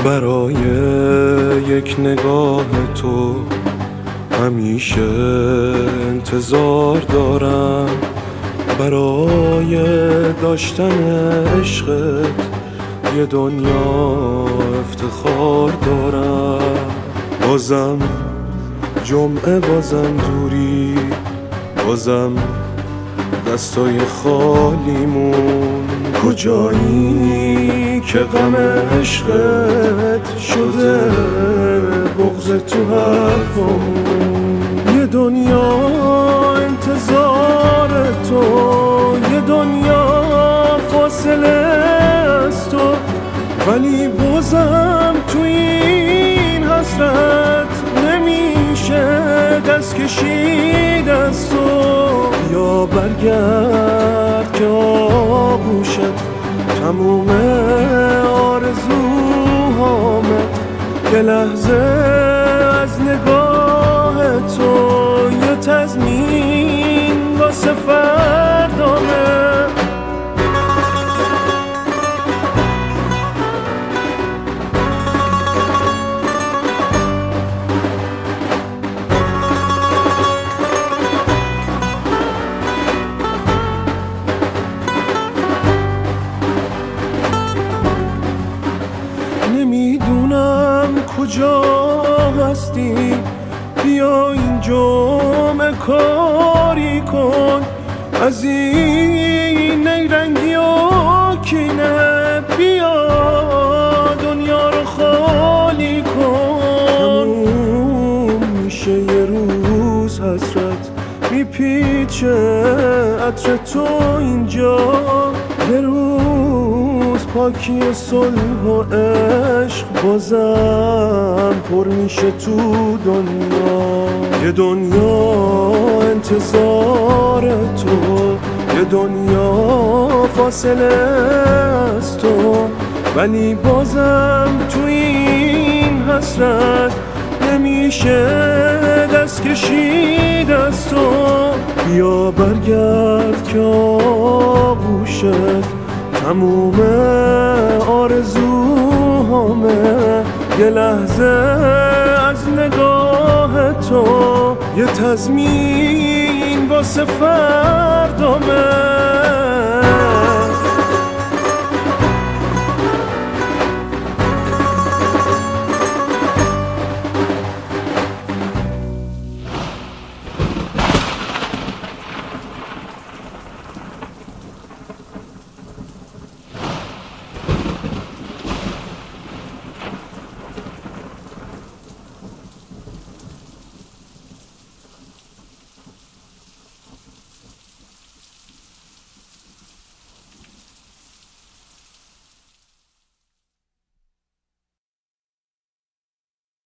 برای یک نگاه تو همیشه انتظار دارم، برای داشتن عشقت یه دنیا افتخار دارم. بازم جمعه، بازم دوری، بازم دستای خالیمون. کجایی که غم عشقت شده بغض تو حرفمون؟ یه دنیا انتظار تو، یه دنیا فاصله از تو، ولی بازم تو این حسرت نمیشه دست کشید از تو. یا برگرد که آغوشت تموم آرزوهامه، یه لحظه از نگاه تو یه تضمین واسه فردامه. نمیدونم کجا هستی، بیا این جمعه کاری کن، از این نیرنگی و کینه بیا دنیا رو خالی کن. تموم میشه یه روز حسرت میپیچه عطر تو اینجا، یه روز پاکی و صلح و عشق بازم پر میشه تو دنیا. یه دنیا انتظار تو، یه دنیا فاصله از تو، ولی بازم تو این حسرت نمیشه دست کشید از تو. بیا برگرد که آغوشت تموم آرزوهامه، یه لحظه از نگاه تو یه تضمین واسه فردامه.